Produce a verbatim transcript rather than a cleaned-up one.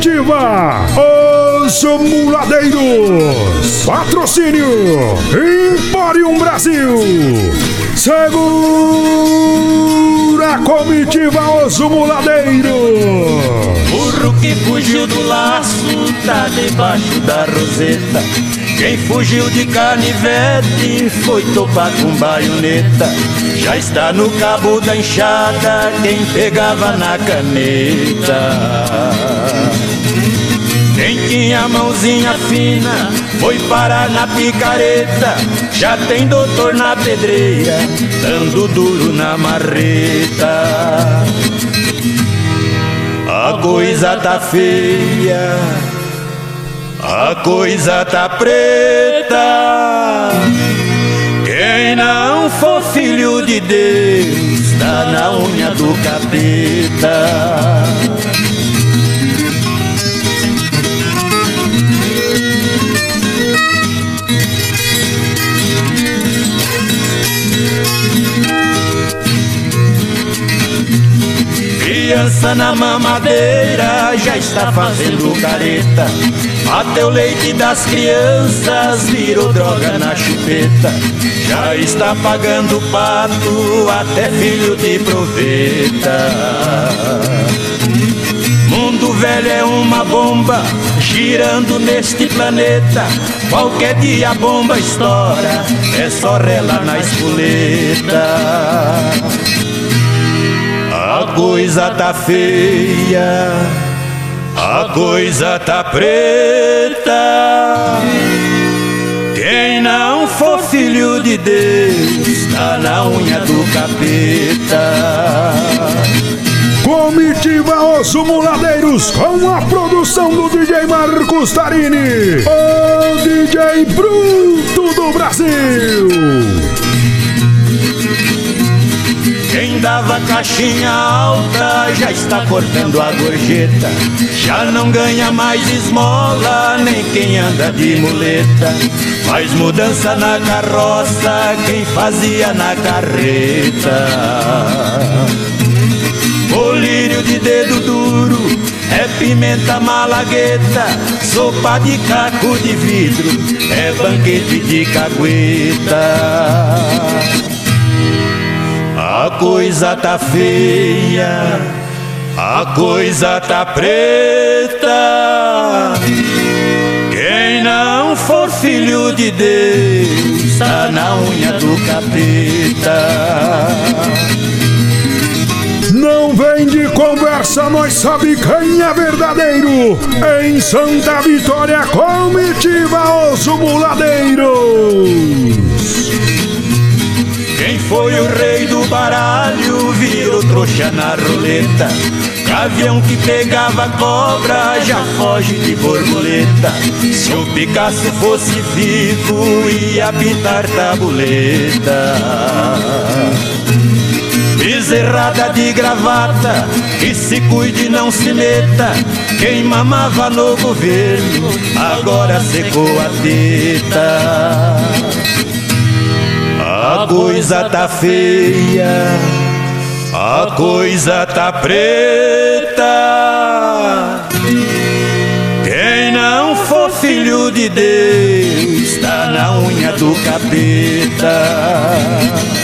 Comitiva, os muladeiros. Patrocínio Emporium Brasil. Segura a comitiva, os muladeiros. Burro que fugiu do laço tá debaixo da roseta. Quem fugiu de canivete foi topar com baioneta. Já está no cabo da enxada quem pegava na caneta. Quem tinha mãozinha fina foi parar na picareta. Já tem doutor na pedreira, dando duro na marreta. A coisa tá feia, a coisa tá preta. Quem não for filho de Deus tá na unha do capeta. Criança na mamadeira já está fazendo careta. Até o leite das crianças virou droga na chupeta. Já está pagando pato até filho de proveta. Mundo velho é uma bomba girando neste planeta. Qualquer dia a bomba estoura, é só rela na espoleta. A coisa tá feia, a coisa tá preta. Quem não for filho de Deus tá na unha do capeta. Comitiva Os Muladeiros, com a produção do D J Marcos Tarini, o D J bruto do Brasil. Quem dava caixinha alta já está cortando a gorjeta. Já não ganha mais esmola nem quem anda de muleta. Faz mudança na carroça quem fazia na carreta. Colírio de dedo duro é pimenta malagueta. Sopa de caco de vidro é banquete de cagueta. A coisa tá feia, a coisa tá preta. Quem não for filho de Deus tá na unha do capeta. Não vem de conversa, nós sabe quem é verdadeiro. Em Santa Vitória, comitiva Os Muladeiros. Quem foi o rei do baralho virou trouxa na roleta. Gavião que pegava cobra já foge de borboleta. Se o Picasso fosse vivo ia pintar tabuleta. Bezerrada de gravata, que se cuide não se meta. Quem mamava no governo agora secou a teta. A coisa tá feia, a coisa tá preta. Quem não for filho de Deus tá na unha do capeta.